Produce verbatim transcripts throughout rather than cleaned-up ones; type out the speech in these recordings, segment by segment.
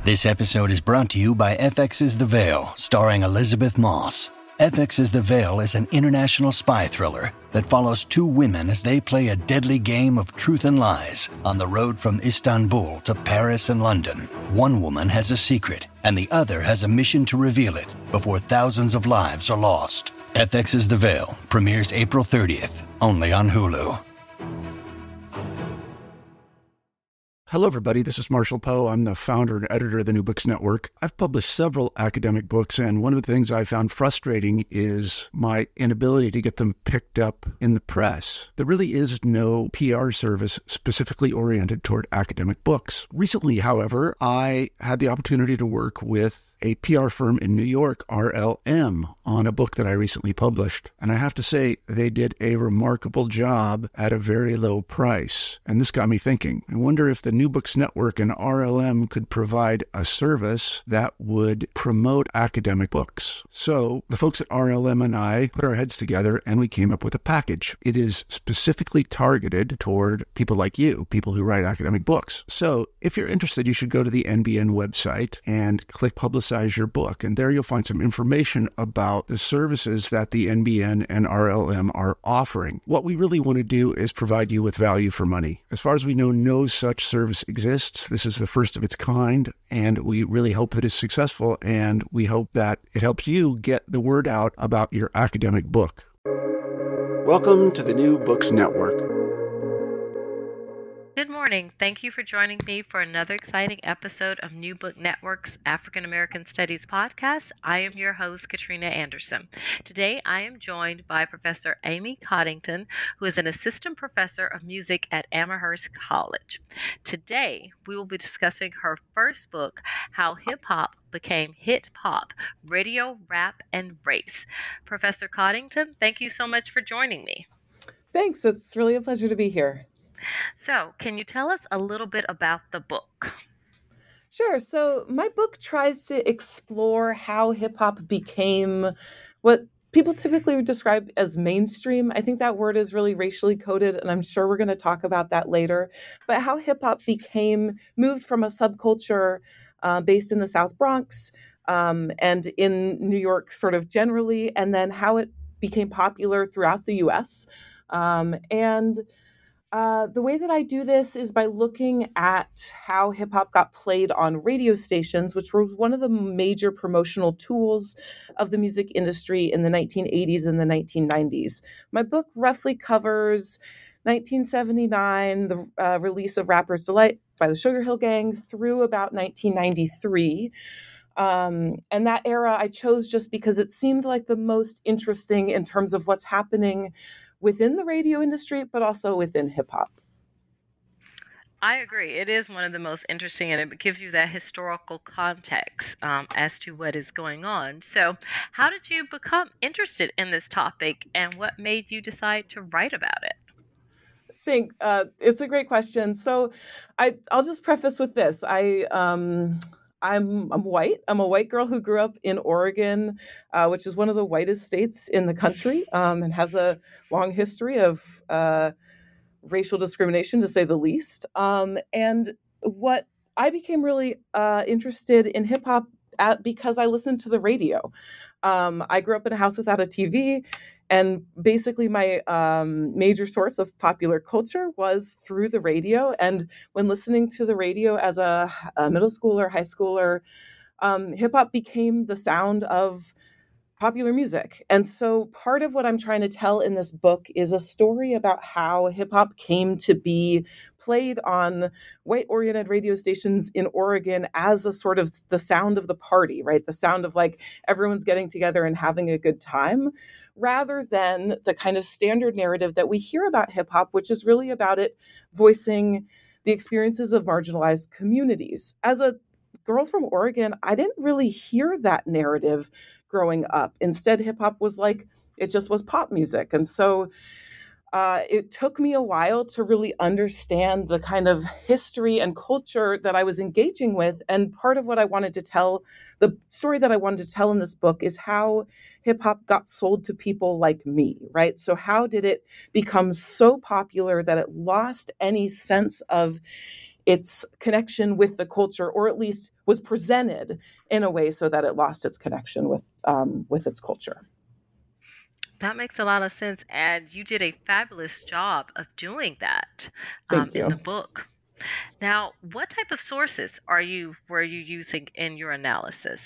This episode is brought to you by F X's The Veil, starring Elizabeth Moss. F X's The Veil is an international spy thriller that follows two women as they play a deadly game of truth and lies on the road from Istanbul to Paris and London. One woman has a secret, and the other has a mission to reveal it before thousands of lives are lost. F X's The Veil premieres April thirtieth, only on Hulu. Hello, everybody. This is Marshall Poe. I'm the founder and editor of the New Books Network. I've published several academic books, and one of the things I found frustrating is my inability to get them picked up in the press. There really is no P R service specifically oriented toward academic books. Recently, however, I had the opportunity to work with a P R firm in New York, R L M, on a book that I recently published. And I have to say, they did a remarkable job at a very low price. And this got me thinking. I wonder if the New Books Network and R L M could provide a service that would promote academic books. So the folks at R L M and I put our heads together and we came up with a package. It is specifically targeted toward people like you, people who write academic books. So if you're interested, you should go to the N B N website and click Publicize your book. And there you'll find some information about the services that the N B N and R L M are offering. What we really want to do is provide you with value for money. As far as we know, no such service exists. This is the first of its kind, and we really hope it is successful, and we hope that it helps you get the word out about your academic book. Welcome to the New Books Network. Good morning. Thank you for joining me for another exciting episode of New Book Network's African American Studies podcast. I am your host, Katrina Anderson. Today, I am joined by Professor Amy Coddington, who is an assistant professor of music at Amherst College. Today, we will be discussing her first book, How Hip-Hop Became Hit Pop, Radio, Rap, and Race. Professor Coddington, thank you so much for joining me. Thanks. It's really a pleasure to be here. So, can you tell us a little bit about the book? Sure. So my book tries to explore how hip-hop became what people typically would describe as mainstream. I think that word is really racially coded, and I'm sure we're going to talk about that later. But how hip-hop became, moved from a subculture uh, based in the South Bronx um, and in New York sort of generally, and then how it became popular throughout the U S. Um, and Uh, the way that I do this is by looking at how hip hop got played on radio stations, which were one of the major promotional tools of the music industry in the nineteen eighties and the nineteen nineties. My book roughly covers nineteen seventy-nine, the uh, release of Rapper's Delight by the Sugar Hill Gang, through about nineteen ninety-three. Um, and that era I chose just because it seemed like the most interesting in terms of what's happening within the radio industry, but also within hip hop. I agree. It is one of the most interesting, and it gives you that historical context um, as to what is going on. So, how did you become interested in this topic, and what made you decide to write about it? I think uh, it's a great question. So, I I'll just preface with this. I um, I'm I'm white. I'm a white girl who grew up in Oregon, uh, which is one of the whitest states in the country, um, and has a long history of uh, racial discrimination, to say the least. Um, and what I became really uh, interested in hip hop at because I listened to the radio. Um, I grew up in a house without a T V. And basically my um, major source of popular culture was through the radio. And when listening to the radio as a, a middle schooler, high schooler, um, hip hop became the sound of popular music. And so part of what I'm trying to tell in this book is a story about how hip hop came to be played on white-oriented radio stations in Oregon as a sort of the sound of the party, right? The sound of like everyone's getting together and having a good time, rather than the kind of standard narrative that we hear about hip hop, which is really about it voicing the experiences of marginalized communities. As a girl from Oregon, I didn't really hear that narrative growing up. Instead, hip hop was like, it just was pop music. And so uh, it took me a while to really understand the kind of history and culture that I was engaging with. And part of what I wanted to tell, the story that I wanted to tell in this book, is how hip hop got sold to people like me, right? So how did it become so popular that it lost any sense of its connection with the culture, or at least was presented in a way so that it lost its connection with um, with its culture. That makes a lot of sense, and you did a fabulous job of doing that um, Thank in the you. book. Now, what type of sources are you were you using in your analysis?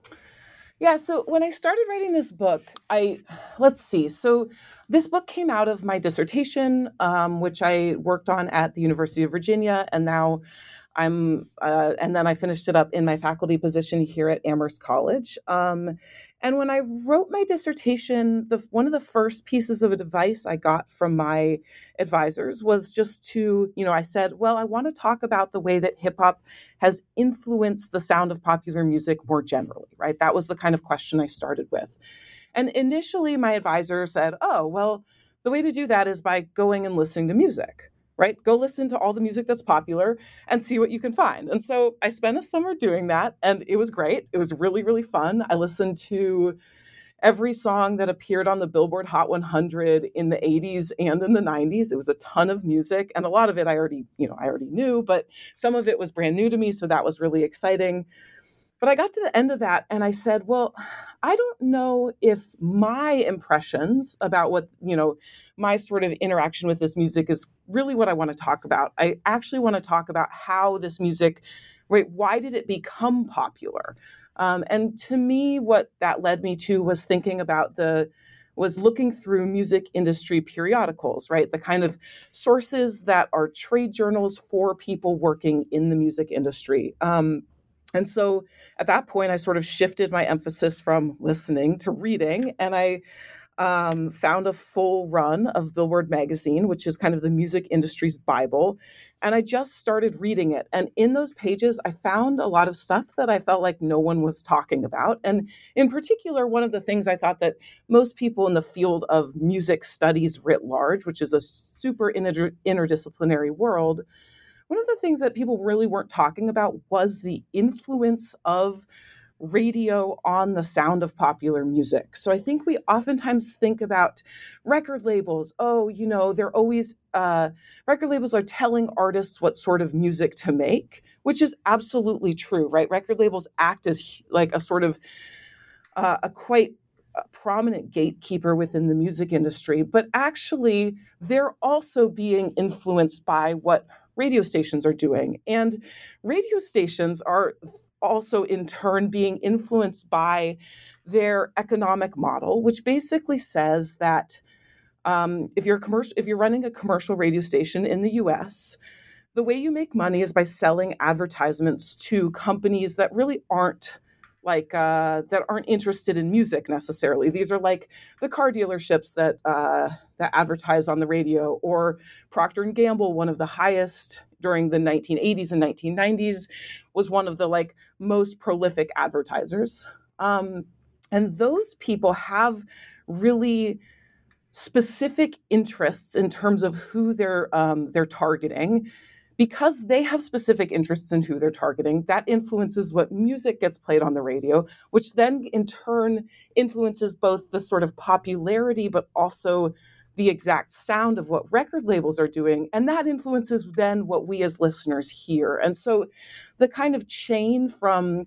Yeah, so when I started writing this book, I let's see. So this book came out of my dissertation, um, which I worked on at the University of Virginia, and now I'm uh, and then I finished it up in my faculty position here at Amherst College. Um, and when I wrote my dissertation, the one of the first pieces of advice I got from my advisors was just to, you know, I said, well, I want to talk about the way that hip hop has influenced the sound of popular music more generally, right? That was the kind of question I started with. And initially, my advisor said, oh, well, the way to do that is by going and listening to music, right? Go listen to all the music that's popular and see what you can find. And so I spent a summer doing that, and it was great. It was really, really fun. I listened to every song that appeared on the Billboard Hot one hundred in the eighties and in the nineties. It was a ton of music, and a lot of it I already, you know, I already knew, but some of it was brand new to me, so that was really exciting. But I got to the end of that and I said, well, I don't know if my impressions about what, you know, my sort of interaction with this music is really what I want to talk about. I actually want to talk about how this music, right, why did it become popular? Um, and to me, what that led me to was thinking about the, was looking through music industry periodicals, right? The kind of sources that are trade journals for people working in the music industry. Um, and so at that point, I sort of shifted my emphasis from listening to reading, and I um, found a full run of Billboard magazine, which is kind of the music industry's Bible. And I just started reading it. And in those pages, I found a lot of stuff that I felt like no one was talking about. And in particular, one of the things I thought that most people in the field of music studies writ large, which is a super inter- interdisciplinary world, one of the things that people really weren't talking about was the influence of radio on the sound of popular music. So I think we oftentimes think about record labels. Oh, you know, they're always, uh, record labels are telling artists what sort of music to make, which is absolutely true, right? Record labels act as like a sort of, uh, a quite a prominent gatekeeper within the music industry, but actually they're also being influenced by what radio stations are doing. And radio stations are also in turn being influenced by their economic model, which basically says that um, if you're commercial, if you're running a commercial radio station in the U S, the way you make money is by selling advertisements to companies that really aren't like uh, that aren't interested in music necessarily. These are like the car dealerships that uh, that advertise on the radio, or Procter and Gamble, one of the highest during the nineteen eighties and nineteen nineties, was one of the like most prolific advertisers. Um, and those people have really specific interests in terms of who they're um, they're targeting. Because they have specific interests in who they're targeting, that influences what music gets played on the radio, which then in turn influences both the sort of popularity, but also the exact sound of what record labels are doing. And that influences then what we as listeners hear. And so the kind of chain from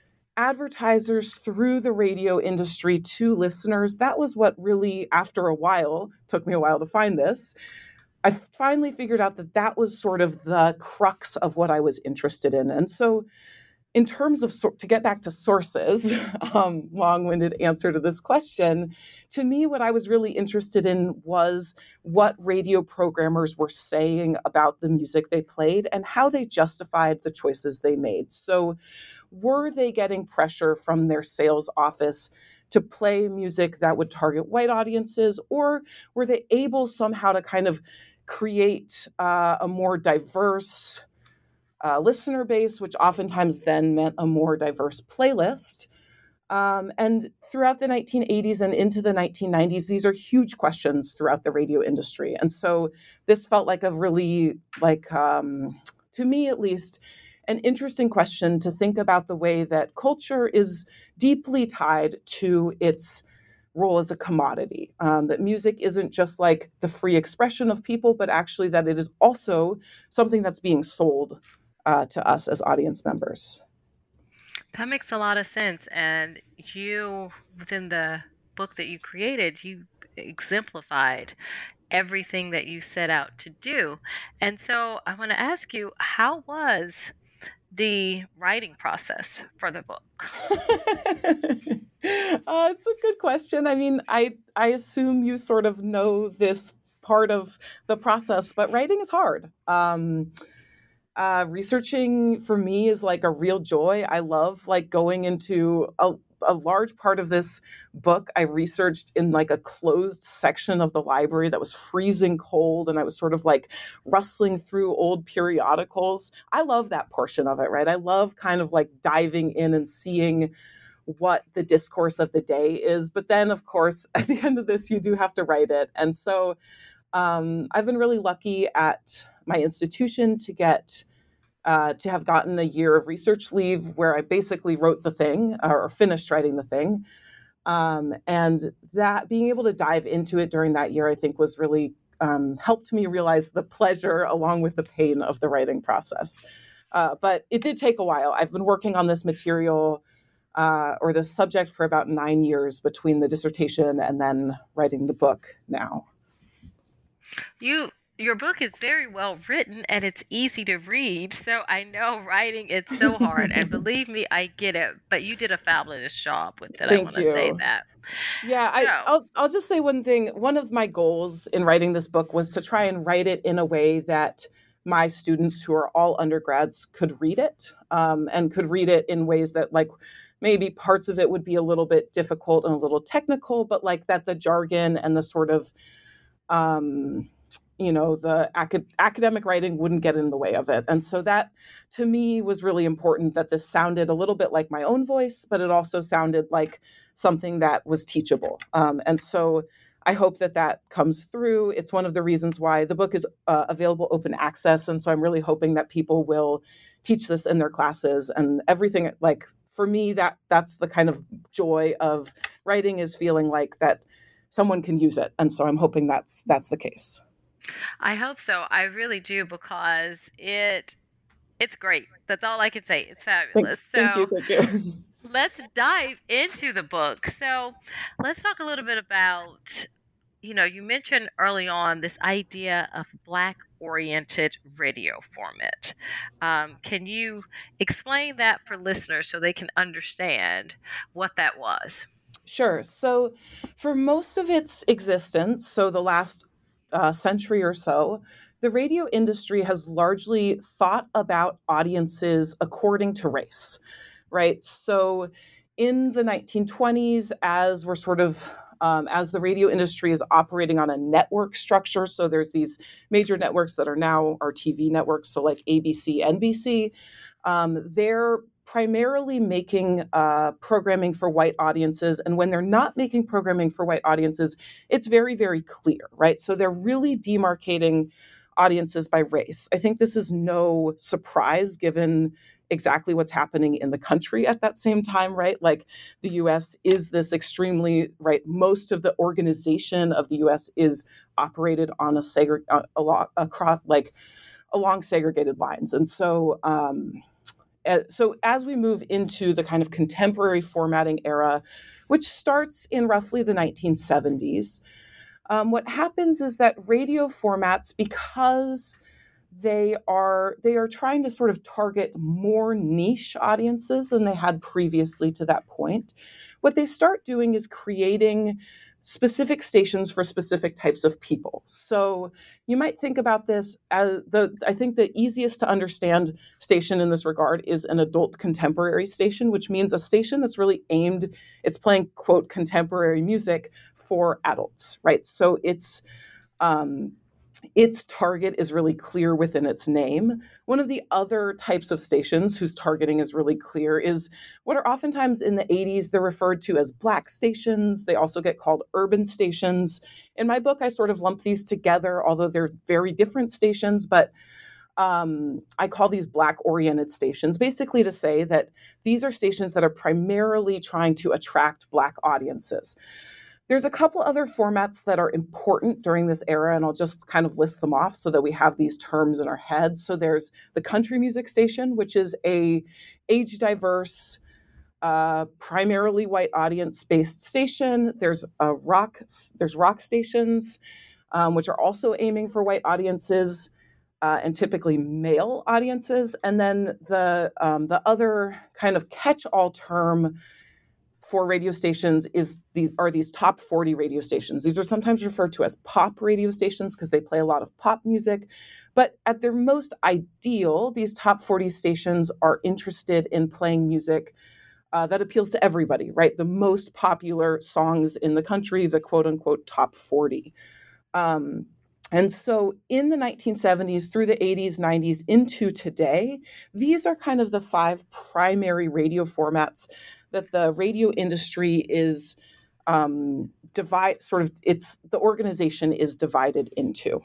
advertisers through the radio industry to listeners, that was what really, after a while, took me a while to find this, I finally figured out that that was sort of the crux of what I was interested in. And so in terms of, to get back to sources, um, long-winded answer to this question, to me, what I was really interested in was what radio programmers were saying about the music they played and how they justified the choices they made. So were they getting pressure from their sales office to play music that would target white audiences, or were they able somehow to kind of create uh, a more diverse uh, listener base, which oftentimes then meant a more diverse playlist? Um, and throughout the nineteen eighties and into the nineteen nineties, these are huge questions throughout the radio industry. And so this felt like a really, like, um, to me at least, an interesting question to think about the way that culture is deeply tied to its role as a commodity. Um, that music isn't just like the free expression of people, but actually that it is also something that's being sold uh, to us as audience members. That makes a lot of sense. And you, within the book that you created, you exemplified everything that you set out to do. And so I want to ask you, how was the writing process for the book? uh, it's a good question. I mean, I I assume you sort of know this part of the process, but writing is hard. Um, uh, researching for me is like a real joy. I love like going into a a large part of this book I researched in like a closed section of the library that was freezing cold, and I was sort of like rustling through old periodicals. I love that portion of it, right? I love kind of like diving in and seeing what the discourse of the day is. But then, of course, at the end of this, you do have to write it. And so um, I've been really lucky at my institution to get Uh, to have gotten a year of research leave where I basically wrote the thing or finished writing the thing. Um, and that being able to dive into it during that year, I think was really um, helped me realize the pleasure along with the pain of the writing process. Uh, but it did take a while. I've been working on this material uh, or this subject for about nine years between the dissertation and then writing the book now. You your book is very well written and it's easy to read. So I know writing it's so hard, and believe me, I get it. But you did a fabulous job with it. Thank I want to say you. that. Yeah, I, So, I'll I'll just say one thing. One of my goals in writing this book was to try and write it in a way that my students, who are all undergrads, could read it, um, and could read it in ways that, like, maybe parts of it would be a little bit difficult and a little technical, but like that the jargon and the sort of um, you know, the acad- academic writing wouldn't get in the way of it. And so that, to me, was really important, that this sounded a little bit like my own voice, but it also sounded like something that was teachable. Um, and so I hope that that comes through. It's one of the reasons why the book is uh, available open access. And so I'm really hoping that people will teach this in their classes and everything. Like, for me, that that's the kind of joy of writing, is feeling like that someone can use it. And so I'm hoping that's that's the case. I hope so. I really do, because it it's great. That's all I can say. It's fabulous. Thanks. Thank you. So Thank you. let's dive into the book. So let's talk a little bit about, you know, you mentioned early on this idea of Black oriented radio format. Um, can you explain that for listeners so they can understand what that was? Sure. So for most of its existence, so the last uh, century or so, the radio industry has largely thought about audiences according to race, right? So in the nineteen twenties, as we're sort of um, as the radio industry is operating on a network structure, so there's these major networks that are now our T V networks, so like A B C, N B C, um, they're primarily making uh, programming for white audiences. And when they're not making programming for white audiences, it's very, very clear, right? So they're really demarcating audiences by race. I think this is no surprise given exactly what's happening in the country at that same time, right? Like, the U S is this extremely, right, most of the organization of the U S is operated on a segre- uh, a lot across, like, along segregated lines. And so, um, uh, so as we move into the kind of contemporary formatting era, which starts in roughly the nineteen seventies, um, what happens is that radio formats, because they are they are trying to sort of target more niche audiences than they had previously to that point, what they start doing is creating specific stations for specific types of people. So you might think about this as the, I think the easiest to understand station in this regard is an adult contemporary station, which means a station that's really aimed, it's playing, quote, contemporary music for adults, right? So it's, um, its target is really clear within its name. One of the other types of stations whose targeting is really clear is what are oftentimes in the eighties, they're referred to as Black stations. They also get called urban stations. In my book, I sort of lump these together, although they're very different stations, but um, I call these Black-oriented stations, basically to say that these are stations that are primarily trying to attract Black audiences. There's a couple other formats that are important during this era, and I'll just kind of list them off so that we have these terms in our heads. So there's the country music station, which is a age diverse, uh, primarily white audience based station. There's a rock, there's rock stations, um, which are also aiming for white audiences. Uh, and typically male audiences, and then the um, the other kind of catch-all term for radio stations is these are these top forty radio stations. These are sometimes referred to as pop radio stations because they play a lot of pop music. But at their most ideal, these top forty stations are interested in playing music uh, that appeals to everybody, right? The most popular songs in the country, the quote-unquote top forty. Um, And so in the nineteen seventies through the eighties, nineties, into today, these are kind of the five primary radio formats that the radio industry is um, divide sort of it's the organization is divided into.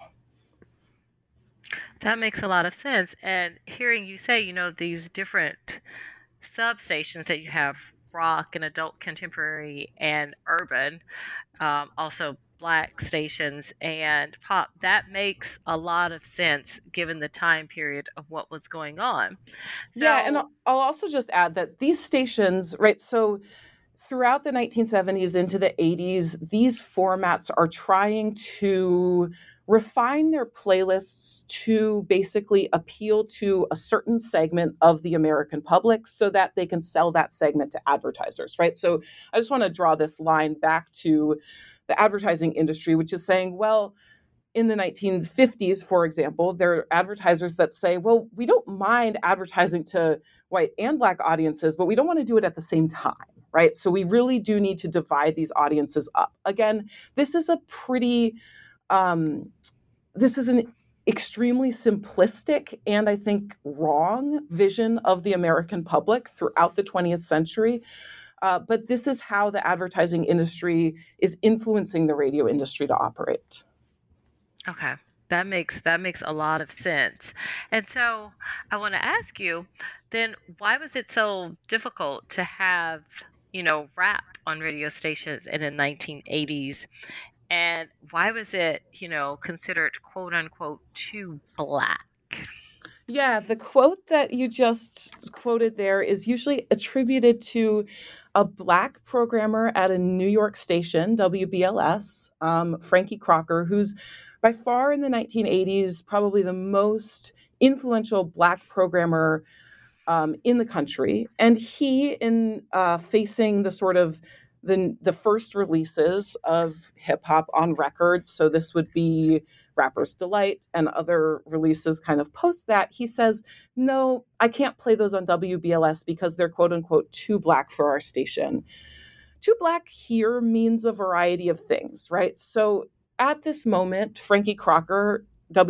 That makes a lot of sense. And hearing you say, you know, these different substations that you have, rock and adult contemporary and urban, um, also black stations and pop, that makes a lot of sense given the time period of what was going on. So, Yeah, and I'll I'll also just add that these stations, right? So throughout the nineteen seventies into the eighties, these formats are trying to refine their playlists to basically appeal to a certain segment of the American public so that they can sell that segment to advertisers, right? So I just want to draw this line back to the advertising industry, which is saying, well, in the nineteen fifties, for example, there are advertisers that say, well, we don't mind advertising to white and black audiences, but we don't want to do it at the same time, right? So we really do need to divide these audiences up. Again, this is a pretty, um, this is an extremely simplistic and I think wrong vision of the American public throughout the twentieth century. Uh, but this is how the advertising industry is influencing the radio industry to operate. okay, that makes that makes a lot of sense. And so I want to ask you, then why was it so difficult to have, you know, rap on radio stations in the nineteen eighties? And why was it, you know, considered quote unquote too black? Yeah, the quote that you just quoted there is usually attributed to a black programmer at a New York station, W B L S, um, Frankie Crocker, who's by far in the nineteen eighties probably the most influential black programmer um, in the country. And he, in uh, facing the sort of the, the first releases of hip hop on record, so this would be Rapper's Delight and other releases kind of post that, he says, no, I can't play those on W B L S because they're quote unquote too black for our station. Too black here means a variety of things, right? So at this moment, Frankie Crocker,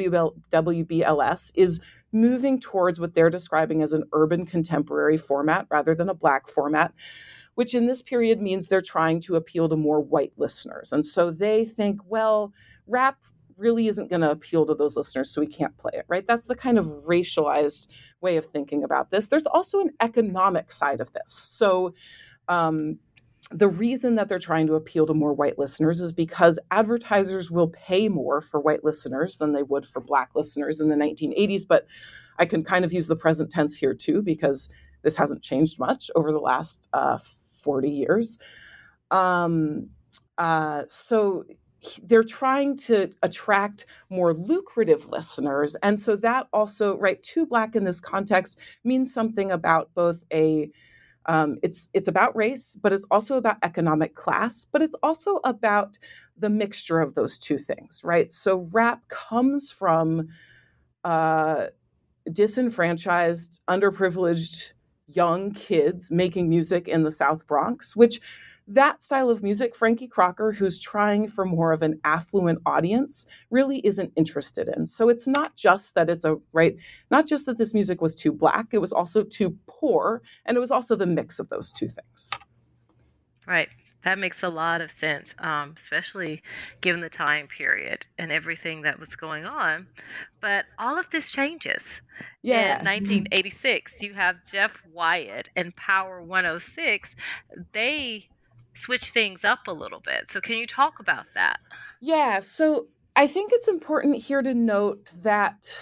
W B L S, is moving towards what they're describing as an urban contemporary format rather than a black format, which in this period means they're trying to appeal to more white listeners. And so they think, well, rap really isn't going to appeal to those listeners, so we can't play it, right? That's the kind of racialized way of thinking about this. There's also an economic side of this. So um, the reason that they're trying to appeal to more white listeners is because advertisers will pay more for white listeners than they would for black listeners in the nineteen eighties. But I can kind of use the present tense here too, because this hasn't changed much over the last uh, forty years. Um, uh, so they're trying to attract more lucrative listeners. And so that also, right, too black in this context means something about both a, um, it's it's about race, but it's also about economic class, but it's also about the mixture of those two things, right? So rap comes from uh, disenfranchised, underprivileged young kids making music in the South Bronx, which that style of music, Frankie Crocker, who's trying for more of an affluent audience, really isn't interested in. So it's not just that it's a, right, not just that this music was too black, it was also too poor, and it was also the mix of those two things. Right. That makes a lot of sense, um, especially given the time period and everything that was going on. But all of this changes. Yeah. In nineteen eighty-six, you have Jeff Wyatt and Power one oh six. They switch things up a little bit. So can you talk about that? Yeah, so I think it's important here to note that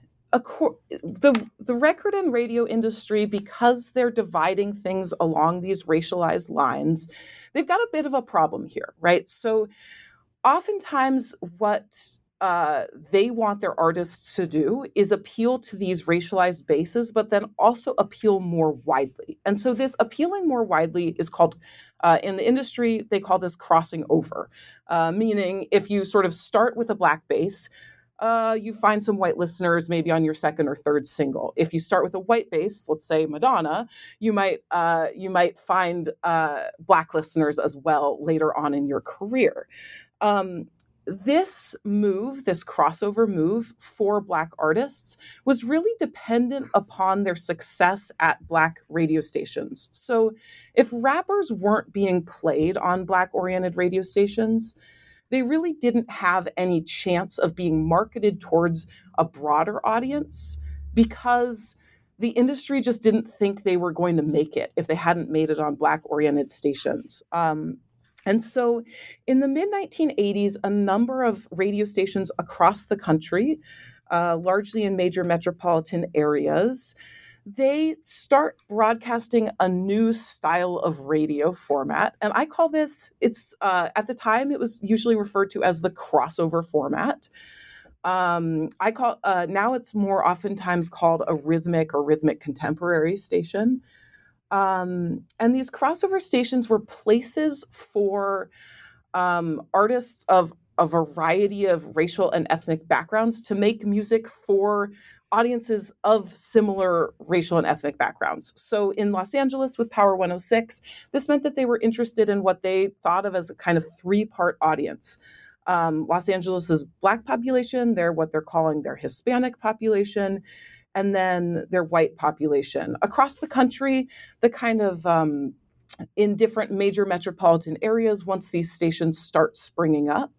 the the record and radio industry, because they're dividing things along these racialized lines, they've got a bit of a problem here, right? So oftentimes what uh, they want their artists to do is appeal to these racialized bases, but then also appeal more widely. And so this appealing more widely is called, uh, in the industry, they call this crossing over, uh, meaning if you sort of start with a Black base, uh, you find some white listeners maybe on your second or third single. If you start with a white base, let's say Madonna, you might uh, you might find uh, Black listeners as well later on in your career. Um, this move, this crossover move for Black artists was really dependent upon their success at Black radio stations. So if rappers weren't being played on Black-oriented radio stations, they really didn't have any chance of being marketed towards a broader audience because the industry just didn't think they were going to make it if they hadn't made it on Black-oriented stations. Um, And so in the mid nineteen eighties, a number of radio stations across the country, uh, largely in major metropolitan areas, they start broadcasting a new style of radio format. And I call this, it's uh, at the time, it was usually referred to as the crossover format. Um, I call, uh, now it's more oftentimes called a rhythmic or rhythmic contemporary station. Um, and these crossover stations were places for um, artists of a variety of racial and ethnic backgrounds to make music for audiences of similar racial and ethnic backgrounds. So in Los Angeles with Power one oh six, this meant that they were interested in what they thought of as a kind of three-part audience. Um, Los Angeles's Black population, they're what they're calling their Hispanic population, and then their white population. Across the country, the kind of um, in different major metropolitan areas, once these stations start springing up,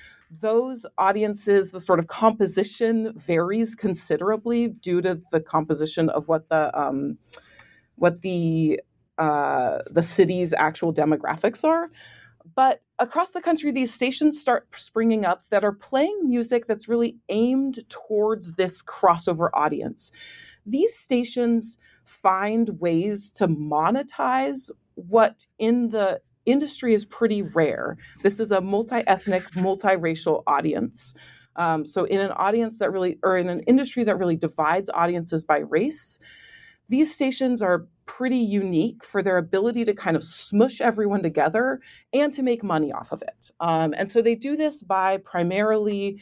those audiences, the sort of composition varies considerably due to the composition of what the um, what the uh, the city's actual demographics are. But across the country, these stations start springing up that are playing music that's really aimed towards this crossover audience. These stations find ways to monetize what in the industry is pretty rare. This is a multi-ethnic, multiracial audience. Um, so in an audience that really, or in an industry that really divides audiences by race, these stations are pretty unique for their ability to kind of smush everyone together and to make money off of it. Um, and so they do this by primarily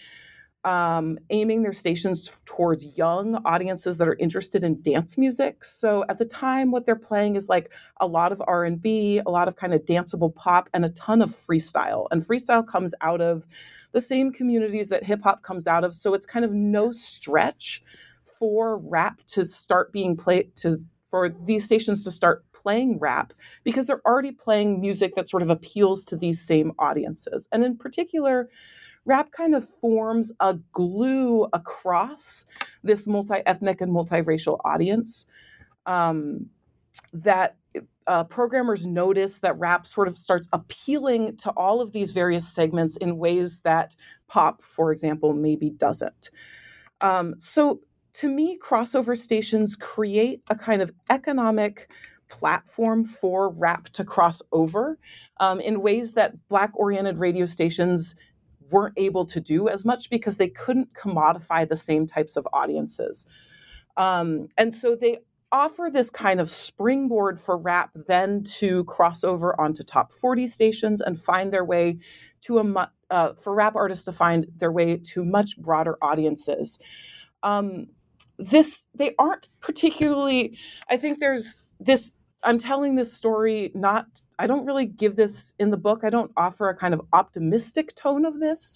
um, aiming their stations towards young audiences that are interested in dance music. So at the time, what they're playing is like a lot of R and B, a lot of kind of danceable pop, and a ton of freestyle. And freestyle comes out of the same communities that hip hop comes out of. So it's kind of no stretch for rap to start being played, to for these stations to start playing rap, because they're already playing music that sort of appeals to these same audiences. And in particular, rap kind of forms a glue across this multi-ethnic and multiracial audience um, that uh, programmers notice that rap sort of starts appealing to all of these various segments in ways that pop, for example, maybe doesn't. Um, so to me, crossover stations create a kind of economic platform for rap to cross over um, in ways that Black-oriented radio stations weren't able to do as much because they couldn't commodify the same types of audiences. Um, and so they offer this kind of springboard for rap then to cross over onto top forty stations and find their way to a, uh, for rap artists to find their way to much broader audiences. Um, this, they aren't particularly, I think there's this, I'm telling this story not, I don't really give this in the book. I don't offer a kind of optimistic tone of this.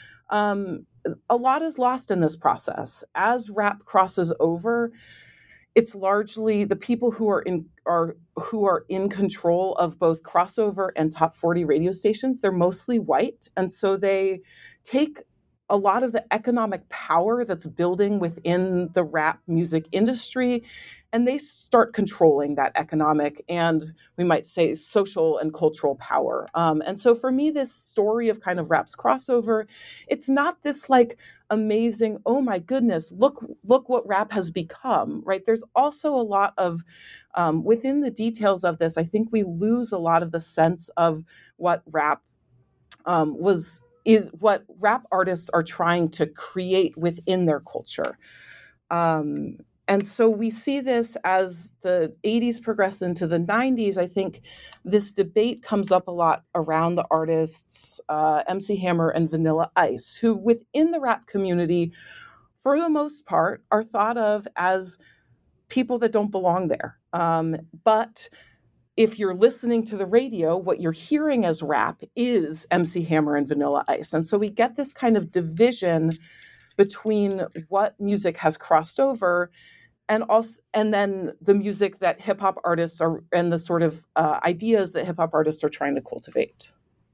Um, a lot is lost in this process. As rap crosses over, it's largely the people who are in are who are in control of both crossover and top forty radio stations. They're mostly white, and so they take a lot of the economic power that's building within the rap music industry, and they start controlling that economic and, we might say, social and cultural power. Um, and so for me, this story of kind of rap's crossover, it's not this like amazing, oh my goodness, look, look what rap has become, right? There's also a lot of, um, within the details of this, I think we lose a lot of the sense of what rap um, was is what rap artists are trying to create within their culture. Um, and so we see this as the eighties progress into the nineties. I think this debate comes up a lot around the artists uh, M C Hammer and Vanilla Ice, who within the rap community, for the most part, are thought of as people that don't belong there. Um, but if you're listening to the radio, what you're hearing as rap is M C Hammer and Vanilla Ice. And so we get this kind of division between what music has crossed over and also, and then the music that hip hop artists are, and the sort of uh, ideas that hip hop artists are trying to cultivate.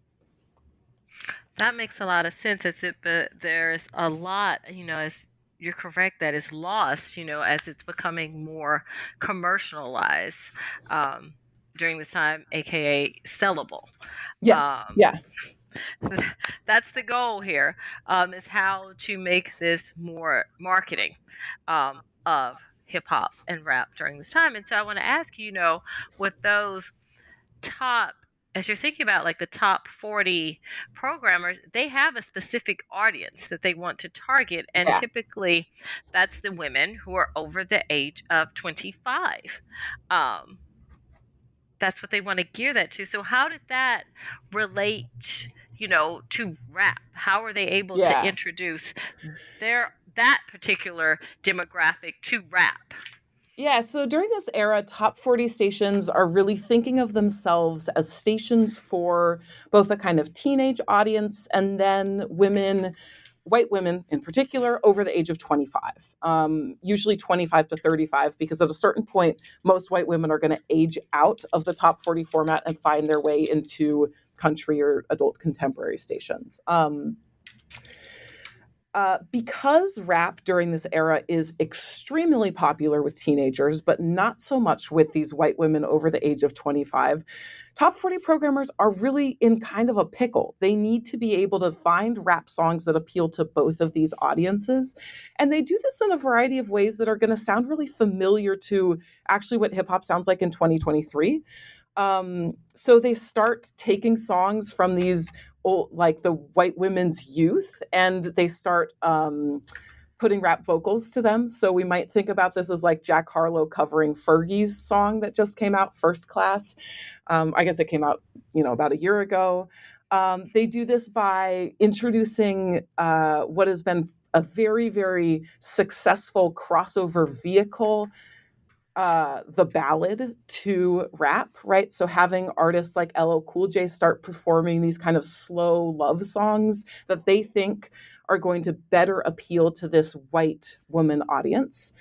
That makes a lot of sense. It's it, but there's a lot, you know, as you're correct, that is lost, you know, as it's becoming more commercialized um, during this time, aka sellable. Yes. Um, yeah. That's the goal here, um, is how to make this more marketing um, of hip hop and rap during this time. And so I want to ask you, you know, with those top, as you're thinking about like the top forty programmers, they have a specific audience that they want to target. And Yeah. typically that's the women who are over the age of twenty-five. Um, that's what they want to gear that to. So how did that relate, you know, to rap? How are they able Yeah. to introduce their that particular demographic to rap? Yeah, so during this era, top forty stations are really thinking of themselves as stations for both a kind of teenage audience and then women, white women in particular, over the age of twenty-five, um, usually twenty-five to thirty-five, because at a certain point, most white women are going to age out of the top forty format and find their way into country or adult contemporary stations. Um, Uh, because rap during this era is extremely popular with teenagers, but not so much with these white women over the age of twenty-five, top forty programmers are really in kind of a pickle. They need to be able to find rap songs that appeal to both of these audiences. And they do this in a variety of ways that are going to sound really familiar to actually what hip hop sounds like in twenty twenty-three. Um, so they start taking songs from these old, like the white women's youth, and they start um, putting rap vocals to them. So we might think about this as like Jack Harlow covering Fergie's song that just came out, First Class. Um, I guess it came out, you know, about a year ago. Um, they do this by introducing uh, what has been a very, very successful crossover vehicle, uh, the ballad to rap, right? So having artists like L L Cool J start performing these kind of slow love songs that they think are going to better appeal to this white woman audience.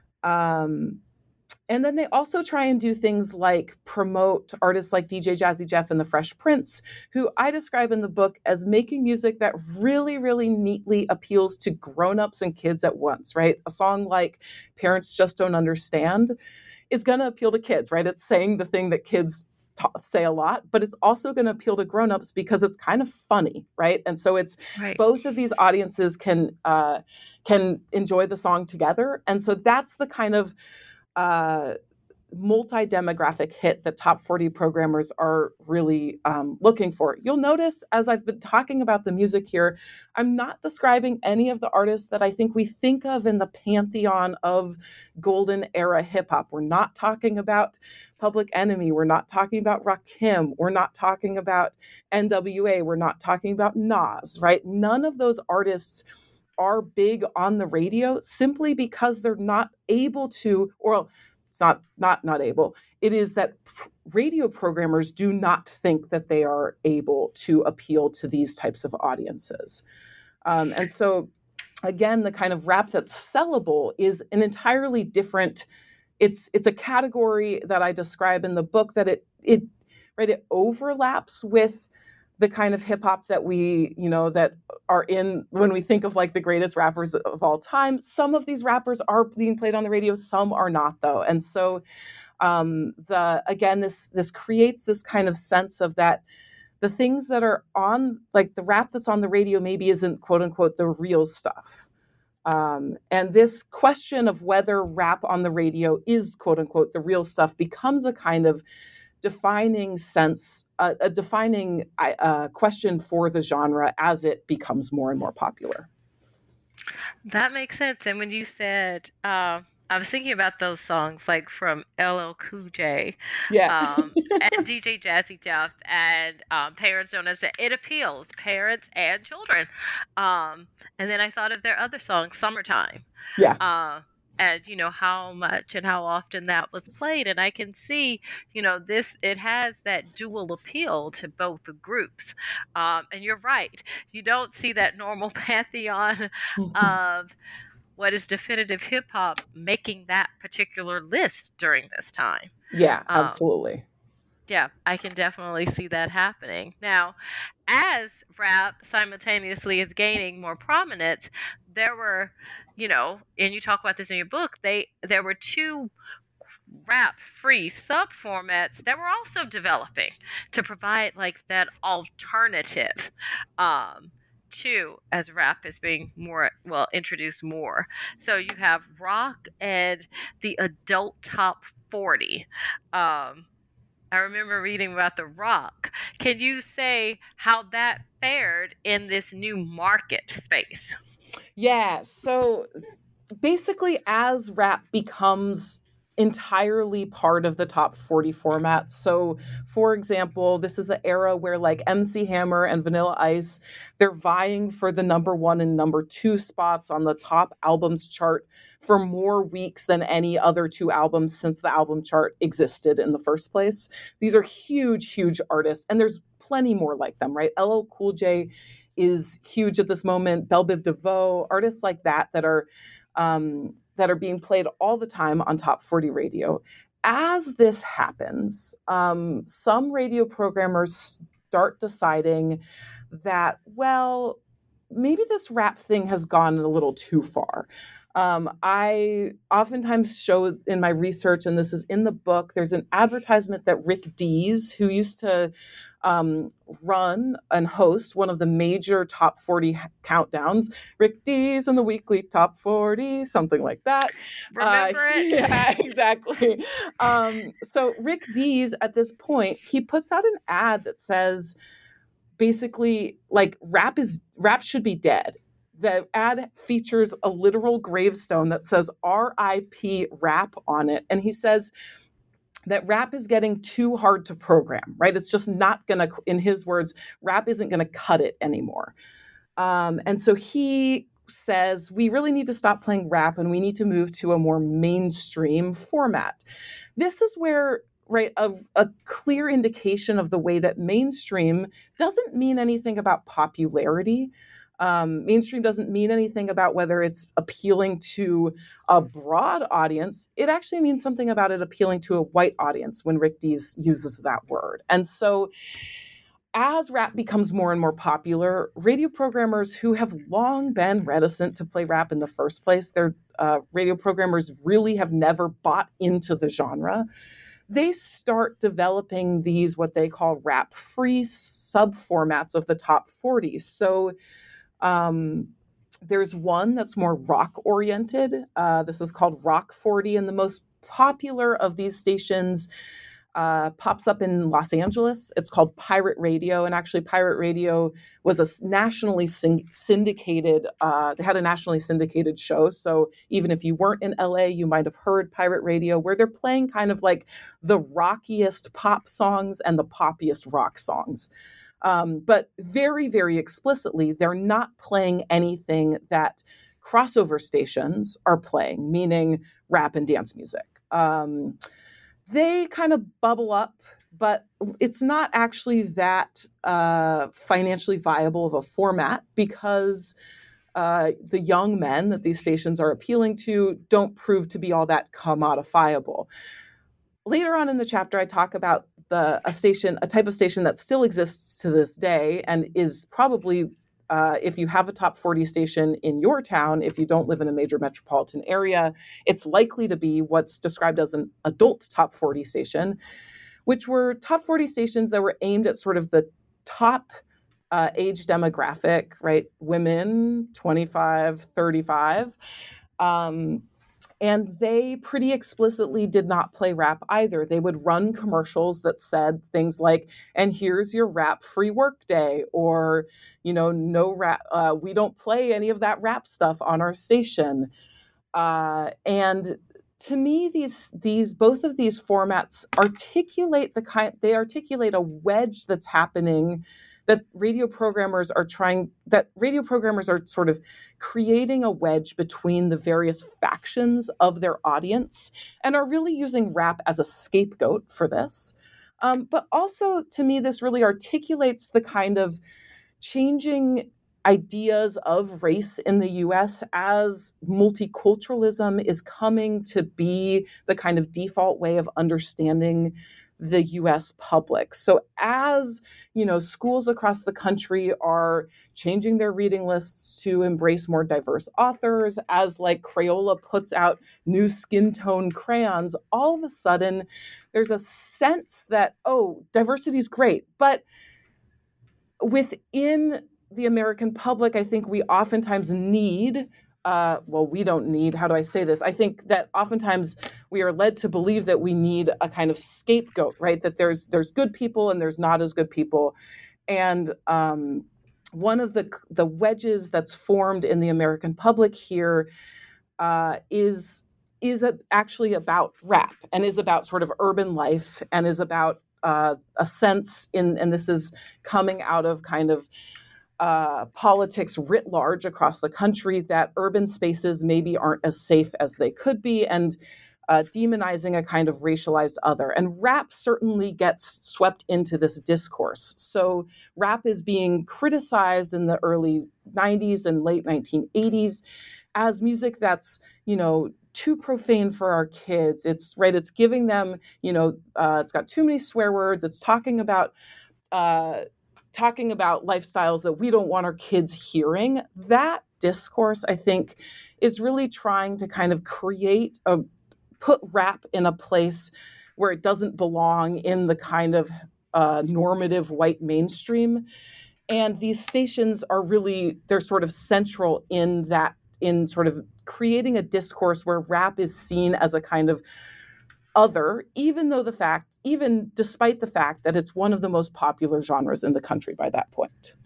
Um, and then they also try and do things like promote artists like D J Jazzy Jeff and the Fresh Prince, who I describe in the book as making music that really, really neatly appeals to grown-ups and kids at once, right? A song like Parents Just Don't Understand is going to appeal to kids, right? It's saying the thing that kids ta- say a lot, but it's also going to appeal to grown-ups because it's kind of funny, right? And so it's Right. both of these audiences can uh, can enjoy the song together. And so that's the kind of uh, multi-demographic hit that top forty programmers are really um, looking for. You'll notice as I've been talking about the music here, I'm not describing any of the artists that I think we think of in the pantheon of golden era hip hop. We're not talking about Public Enemy. We're not talking about Rakim. We're not talking about N W A. We're not talking about Nas, right? None of those artists are big on the radio simply because they're not able to, or it's not not not able. It is that radio programmers do not think that they are able to appeal to these types of audiences. Um, and so, again, the kind of rap that's sellable is an entirely different. It's it's a category that I describe in the book that it it right it overlaps with the kind of hip hop that we, you know, that are in when we think of like the greatest rappers of all time. Some of these rappers are being played on the radio, some are not though. And so um, the again, this this creates this kind of sense of that the things that are on, like the rap that's on the radio maybe isn't quote unquote the real stuff. Um, and this question of whether rap on the radio is quote unquote the real stuff becomes a kind of defining sense, uh, a defining uh, question for the genre as it becomes more and more popular. That makes sense. And when you said, uh, I was thinking about those songs like from L L Cool J, yeah, um, and D J Jazzy Jeff, and um, Parents Don't Understand. It appeals parents and children. Um, and then I thought of their other song, Summertime. yeah, Uh, and you know how much and how often that was played, and I can see, you know, this it has that dual appeal to both the groups. Um, and you're right, you don't see that normal pantheon of what is definitive hip hop making that particular list during this time. yeah, Um, absolutely. yeah, I can definitely see that happening. Now, as rap simultaneously is gaining more prominence, there were, you know, and you talk about this in your book, they there were two rap free sub formats that were also developing to provide like that alternative um to as rap is being more well introduced more. So you have rock and the adult top forty. um I remember reading about the rock. Can you say how that fared in this new market space? Yeah. So basically, as rap becomes entirely part of the top forty format. So, for example, this is the era where like M C Hammer and Vanilla Ice, they're vying for the number one and number two spots on the top albums chart for more weeks than any other two albums since the album chart existed in the first place. These are huge, huge artists, and there's plenty more like them, right? L L Cool J is huge at this moment. Belle Biv DeVoe, artists like that that are um, that are being played all the time on top forty radio. As this happens, um, some radio programmers start deciding that, well, maybe this rap thing has gone a little too far. Um, I oftentimes show in my research, and this is in the book, there's an advertisement that Rick Dees, who used to um, run and host one of the major top forty countdowns, Rick Dees and the weekly top forty, something like that. Remember uh, it? Yeah, exactly. Um, so Rick Dees, at this point, he puts out an ad that says, basically, like rap is rap should be dead. The ad features a literal gravestone that says R I P rap on it. And he says that rap is getting too hard to program, right? It's just not going to, in his words, rap isn't going to cut it anymore. Um, and so he says, we really need to stop playing rap and we need to move to a more mainstream format. This is where, right, a, a clear indication of the way that mainstream doesn't mean anything about popularity. Um, mainstream doesn't mean anything about whether it's appealing to a broad audience. It actually means something about it appealing to a white audience when Rick Dees uses that word. And so as rap becomes more and more popular, radio programmers who have long been reticent to play rap in the first place, their uh, radio programmers really have never bought into the genre. They start developing these, what they call rap-free sub-formats of the top forty. So um, there's one that's more rock-oriented. Uh, this is called Rock forty, and the most popular of these stations uh, pops up in Los Angeles. It's called Pirate Radio, and actually Pirate Radio was a nationally syn- syndicated, uh, they had a nationally syndicated show, so even if you weren't in L A, you might have heard Pirate Radio, where they're playing kind of like the rockiest pop songs and the poppiest rock songs. Um, but very, very explicitly, they're not playing anything that crossover stations are playing, meaning rap and dance music. Um, they kind of bubble up, but it's not actually that uh, financially viable of a format because uh, the young men that these stations are appealing to don't prove to be all that commodifiable. Later on in the chapter, I talk about the a station, a type of station that still exists to this day and is probably, uh, if you have a top forty station in your town, if you don't live in a major metropolitan area, it's likely to be what's described as an adult top forty station, which were top forty stations that were aimed at sort of the top uh, age demographic, right? Women, twenty-five, thirty-five. Um, and they pretty explicitly did not play rap either. They would run commercials that said things like, and here's your rap free work day, or, you know, no rap, uh, we don't play any of that rap stuff on our station. Uh, and to me, these these both of these formats articulate the kind they articulate a wedge that's happening, that radio programmers are trying that radio programmers are sort of creating a wedge between the various factions of their audience and are really using rap as a scapegoat for this. Um, but also, to me, this really articulates the kind of changing ideas of race in the U S as multiculturalism is coming to be the kind of default way of understanding the U S public. So as, you know, schools across the country are changing their reading lists to embrace more diverse authors, as like Crayola puts out new skin tone crayons, all of a sudden there's a sense that, oh, diversity is great. But within the American public, I think we oftentimes need, uh, well, we don't need, how do I say this? I think that oftentimes we are led to believe that we need a kind of scapegoat, right? That there's there's good people and there's not as good people. And um, one of the the wedges that's formed in the American public here uh, is is a, actually about rap and is about sort of urban life and is about uh, a sense in, and this is coming out of kind of uh, politics writ large across the country, that urban spaces maybe aren't as safe as they could be, and uh, demonizing a kind of racialized other. And rap certainly gets swept into this discourse. So rap is being criticized in the early nineties and late nineteen eighties as music that's, you know, too profane for our kids. It's right. It's giving them, you know, uh, it's got too many swear words. It's talking about, uh, talking about lifestyles that we don't want our kids hearing. That discourse, I think, is really trying to kind of create a, put rap in a place where it doesn't belong in the kind of uh, normative white mainstream. And these stations are really, they're sort of central in that, in sort of creating a discourse where rap is seen as a kind of other, even though the fact, even despite the fact that it's one of the most popular genres in the country by that point.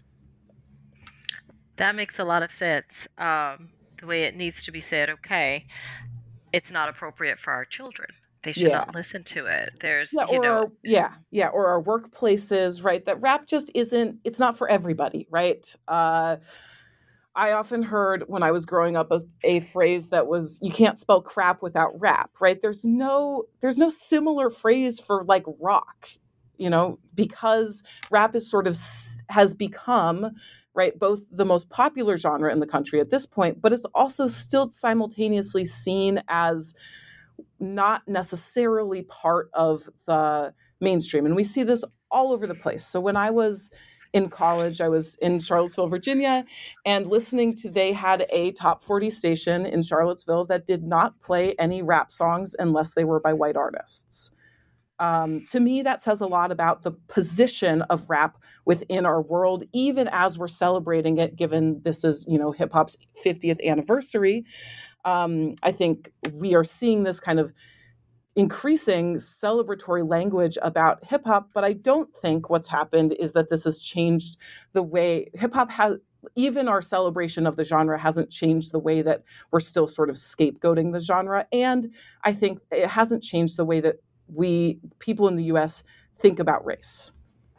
That makes a lot of sense. Um, the way it needs to be said, okay, it's not appropriate for our children. They should Yeah. not listen to it. There's, Yeah, you or know, our, yeah, yeah, or our workplaces, right? That rap just isn't, it's not for everybody, right? Uh, I often heard when I was growing up a, a phrase that was, you can't spell crap without rap, right? There's no, there's no similar phrase for like rock, you know, because rap is sort of, s- has become, right, both the most popular genre in the country at this point, but it's also still simultaneously seen as not necessarily part of the mainstream. And we see this all over the place. So when I was in college, I was in Charlottesville, Virginia, and listening to, they had a top forty station in Charlottesville that did not play any rap songs unless they were by white artists. Um, to me, that says a lot about the position of rap within our world, even as we're celebrating it, given this is, you know, hip hop's fiftieth anniversary. Um, I think we are seeing this kind of increasing celebratory language about hip hop, but I don't think what's happened is that this has changed the way hip hop has, even our celebration of the genre hasn't changed the way that we're still sort of scapegoating the genre. And I think it hasn't changed the way that we, people in the U S, think about race.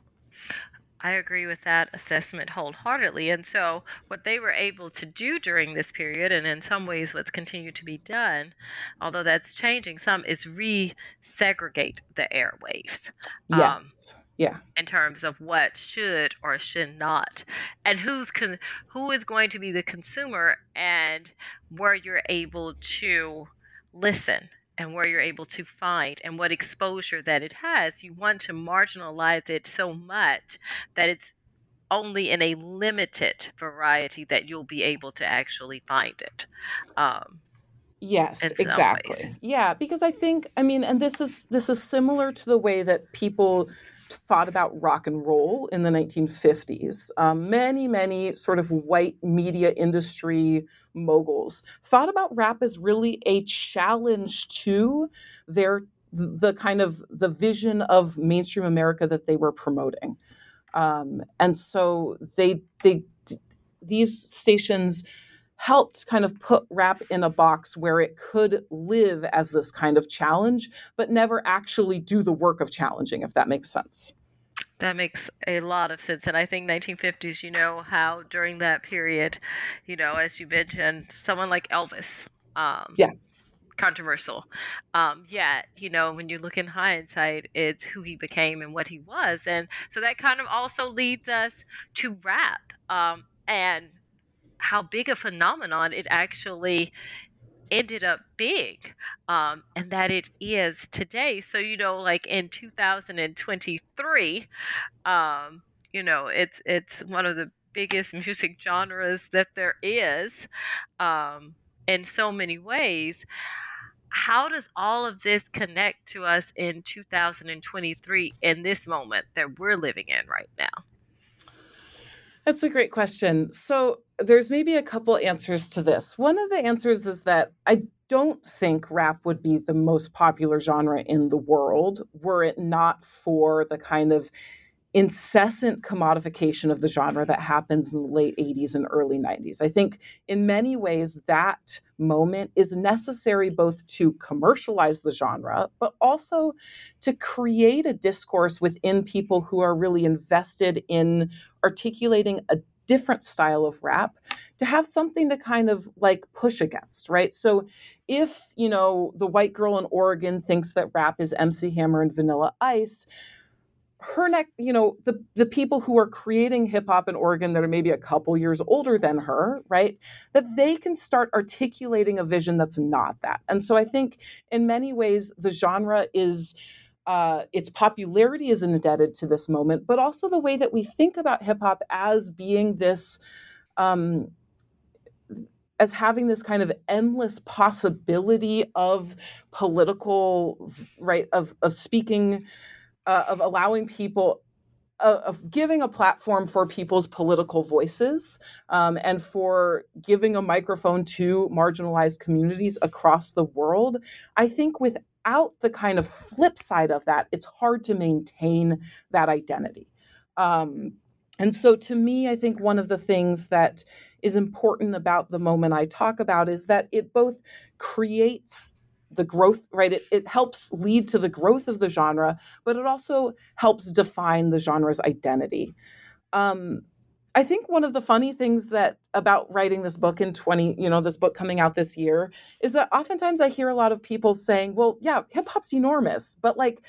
I agree with that assessment wholeheartedly. And so, what they were able to do during this period, and in some ways what's continued to be done, although that's changing some, is re-segregate the airwaves. Um, Yes. Yeah. in terms of what should or should not, and who's con- who is going to be the consumer, and where you're able to listen and where you're able to find and what exposure that it has, you want to marginalize it so much that it's only in a limited variety that you'll be able to actually find it. Um, Yes, in some ways. exactly. Yeah, because I think, I mean, and this is this is similar to the way that people thought about rock and roll in the nineteen fifties. Um, many, many sort of white media industry moguls thought about rap as really a challenge to their the kind of the vision of mainstream America that they were promoting. Um, and so they they these stations helped kind of put rap in a box where it could live as this kind of challenge, but never actually do the work of challenging, if that makes sense. That makes a lot of sense. And I think nineteen fifties, you know, how during that period, you know, as you mentioned, someone like Elvis, um, Yeah. controversial. Um, yet, you know, when you look in hindsight, it's who he became and what he was. And so that kind of also leads us to rap, um, and how big a phenomenon it actually ended up being, um, and that it is today. So, you know, like in two thousand twenty-three, um, you know, it's it's one of the biggest music genres that there is, um, in so many ways. How does all of this connect to us in two thousand twenty-three in this moment that we're living in right now? That's a great question. So there's maybe a couple answers to this. One of the answers is that I don't think rap would be the most popular genre in the world were it not for the kind of incessant commodification of the genre that happens in the late eighties and early nineties. I think in many ways that moment is necessary both to commercialize the genre, but also to create a discourse within people who are really invested in articulating a different style of rap, to have something to kind of like push against, right? So if, you know, the white girl in Oregon thinks that rap is M C Hammer and Vanilla Ice, her neck, you know, the the people who are creating hip hop in Oregon that are maybe a couple years older than her, right? That they can start articulating a vision that's not that. And so I think in many ways the genre is uh, its popularity is indebted to this moment, but also the way that we think about hip hop as being this, um, as having this kind of endless possibility of political, right, of of speaking, uh, of allowing people, uh, of giving a platform for people's political voices, um, and for giving a microphone to marginalized communities across the world. I think without the kind of flip side of that, it's hard to maintain that identity. Um, and so to me, I think one of the things that is important about the moment I talk about is that it both creates the growth, right? It, it helps lead to the growth of the genre, but it also helps define the genre's identity. Um, I think one of the funny things that about writing this book in twenty, you know, this book coming out this year is that oftentimes I hear a lot of people saying, well, yeah, hip hop's enormous, but like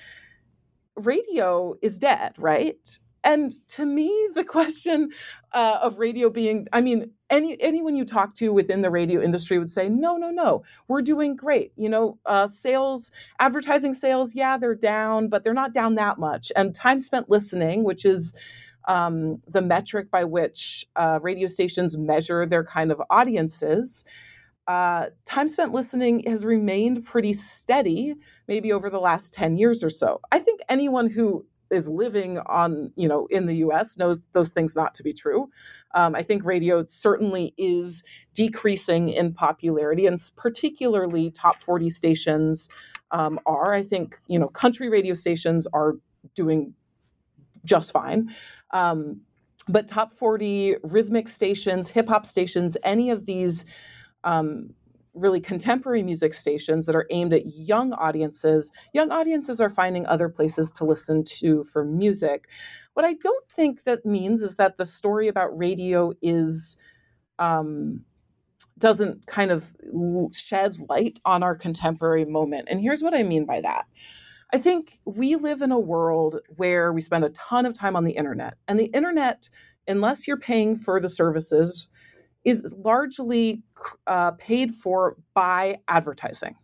radio is dead, right? And to me, the question uh, of radio being, I mean, any anyone you talk to within the radio industry would say, no, no, no, we're doing great. You know, uh, sales, advertising sales, yeah, they're down, but they're not down that much. And time spent listening, which is um, the metric by which uh, radio stations measure their kind of audiences, uh, time spent listening has remained pretty steady, maybe over the last ten years or so. I think anyone who is living on, you know, in the U S knows those things not to be true. Um, I think radio certainly is decreasing in popularity, and particularly top forty stations um, are. I think, you know, country radio stations are doing just fine. Um, but top forty rhythmic stations, hip hop stations, any of these um, really contemporary music stations that are aimed at young audiences, young audiences are finding other places to listen to for music. What I don't think that means is that the story about radio is um, doesn't kind of shed light on our contemporary moment. And here's what I mean by that. I think we live in a world where we spend a ton of time on the internet, and the internet, unless you're paying for the services, is largely uh, paid for by advertising,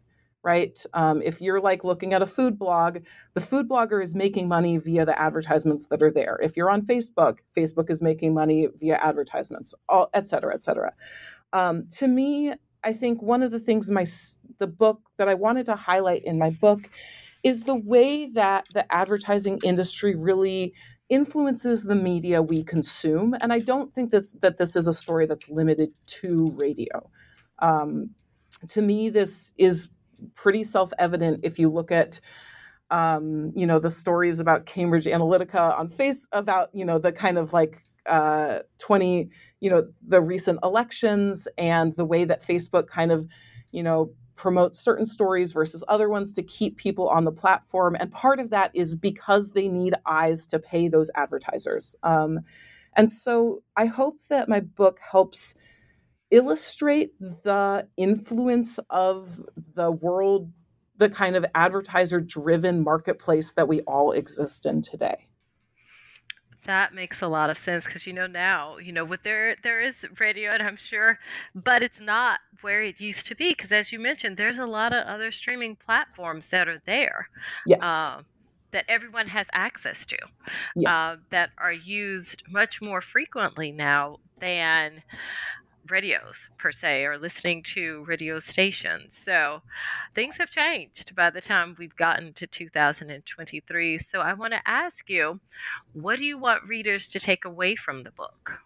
right? Um, if you're like looking at a food blog, the food blogger is making money via the advertisements that are there. If you're on Facebook, Facebook is making money via advertisements, all, et cetera, et cetera. Um, to me, I think one of the things my the book that I wanted to highlight in my book is the way that the advertising industry really influences the media we consume. And I don't think that's, that this is a story that's limited to radio. Um, to me, this is pretty self-evident if you look at um, you know, the stories about Cambridge Analytica on face about, you know, the kind of like uh, twenty, you know, the recent elections and the way that Facebook kind of, you know, promotes certain stories versus other ones to keep people on the platform. And part of that is because they need eyes to pay those advertisers. Um, and so I hope that my book helps illustrate the influence of the world, the kind of advertiser-driven marketplace that we all exist in today. That makes a lot of sense because, you know, now, you know, with there there is radio, and I'm sure, but it's not where it used to be because, as you mentioned, there's a lot of other streaming platforms that are there. Yes. Uh, that everyone has access to, Yeah. uh, that are used much more frequently now than radios per se, or listening to radio stations. So things have changed by the time we've gotten to two thousand twenty-three. So I want to ask you, what do you want readers to take away from the book?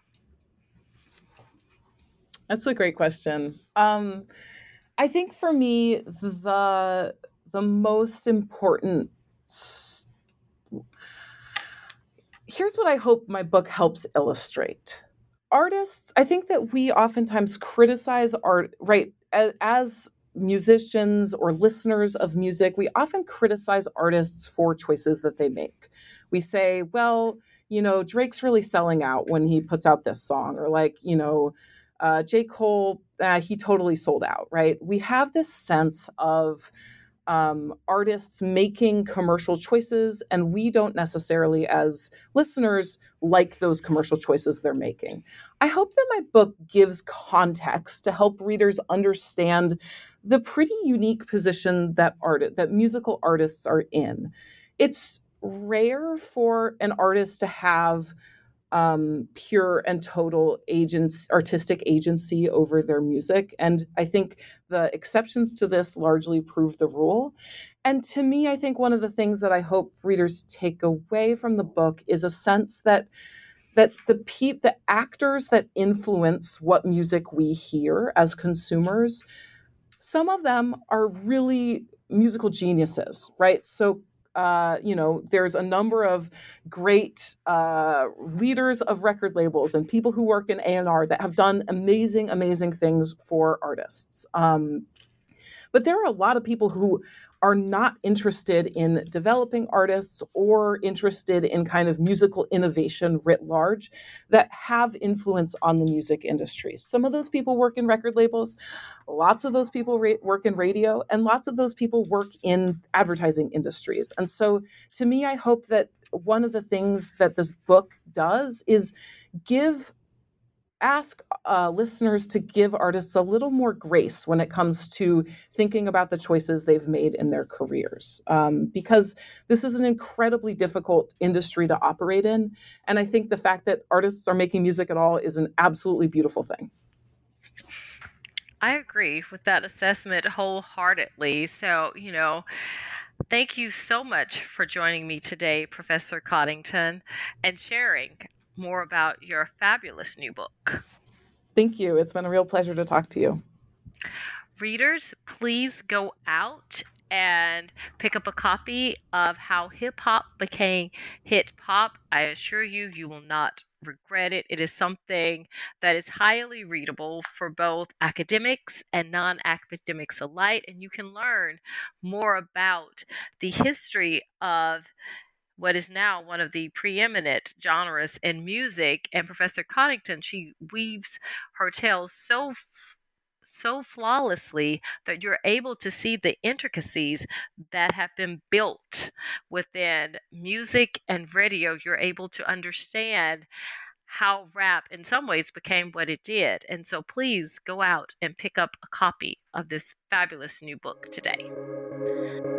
That's a great question. Um, I think for me, the the most important. Here's what I hope my book helps illustrate. Artists, I think that we oftentimes criticize art, right? As, as musicians or listeners of music, we often criticize artists for choices that they make. We say, well, you know, Drake's really selling out when he puts out this song, or like, you know, uh, J. Cole, uh, he totally sold out, right? We have this sense of um, artists making commercial choices, and we don't necessarily, as listeners, like those commercial choices they're making. I hope that my book gives context to help readers understand the pretty unique position that art that musical artists are in. It's rare for an artist to have um, pure and total agents, artistic agency over their music. And I think the exceptions to this largely prove the rule. And to me, I think one of the things that I hope readers take away from the book is a sense that that the pe- the actors that influence what music we hear as consumers, some of them are really musical geniuses, right? So uh, you know, there's a number of great uh, leaders of record labels and people who work in A and R that have done amazing, amazing things for artists. Um, but there are a lot of people who are not interested in developing artists or interested in kind of musical innovation writ large that have influence on the music industry. Some of those people work in record labels, lots of those people ra- work in radio, and lots of those people work in advertising industries. And so to me, I hope that one of the things that this book does is give ask uh, listeners to give artists a little more grace when it comes to thinking about the choices they've made in their careers. Um, because this is an incredibly difficult industry to operate in. And I think the fact that artists are making music at all is an absolutely beautiful thing. I agree with that assessment wholeheartedly. So, you know, thank you so much for joining me today, Professor Coddington, and sharing more about your fabulous new book. Thank you. It's been a real pleasure to talk to you. Readers, please go out and pick up a copy of How Hip Hop Became Hit Pop. I assure you, you will not regret it. It is something that is highly readable for both academics and non-academics alike, and you can learn more about the history of what is now one of the preeminent genres in music. And Professor Coddington, she weaves her tales so so flawlessly that you're able to see the intricacies that have been built within music and radio. You're able to understand how rap in some ways became what it did. And so please go out and pick up a copy of this fabulous new book today.